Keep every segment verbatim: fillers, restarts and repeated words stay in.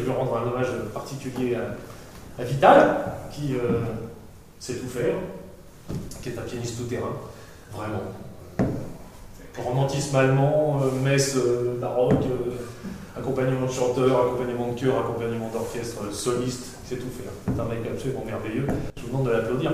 veux rendre un hommage particulier à, à Vital, qui euh, sait tout faire, qui est un pianiste tout-terrain, vraiment. Romantisme allemand, euh, messe euh, baroque, euh, accompagnement de chanteur, accompagnement de chœur, accompagnement d'orchestre, euh, soliste, il sait tout faire. C'est un mec absolument merveilleux. Je vous demande de l'applaudir.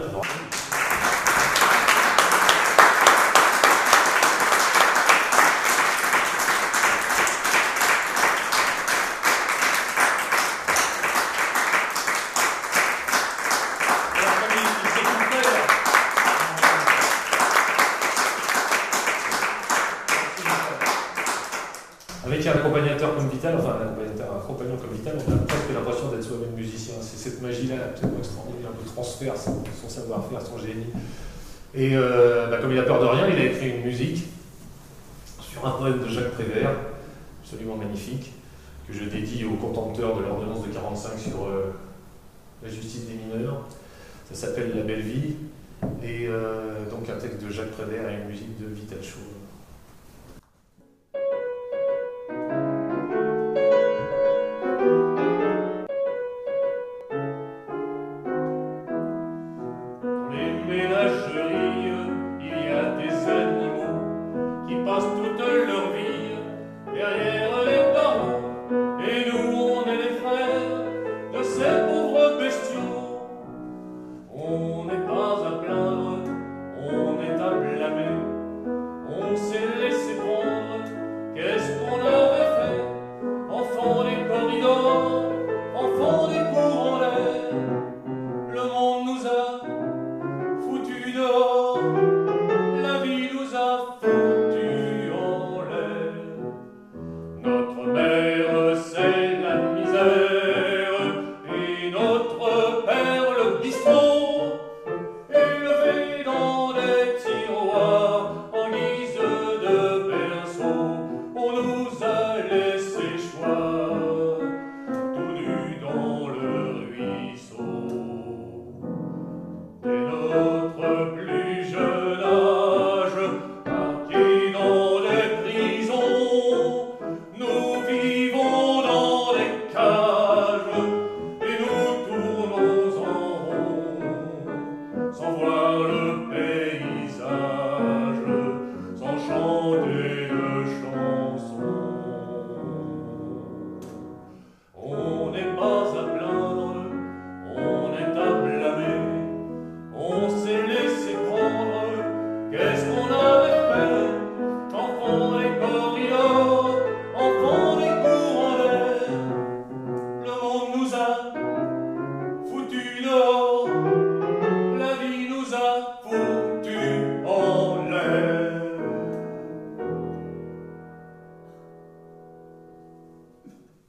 Avec un accompagnateur comme Vital, enfin un accompagnateur, un compagnon comme Vital, on a presque l'impression d'être soi-même musicien. C'est cette magie-là absolument extraordinaire, un peu transfert, son, son savoir-faire, son génie. Et euh, bah, comme il a peur de rien, il a écrit une musique sur un poème de Jacques Prévert, absolument magnifique, que je dédie aux contempteurs de l'ordonnance de quarante-cinq sur euh, la justice des mineurs. Ça s'appelle La Belle Vie, et euh, donc un texte de Jacques Prévert et une musique de Vital Chaud.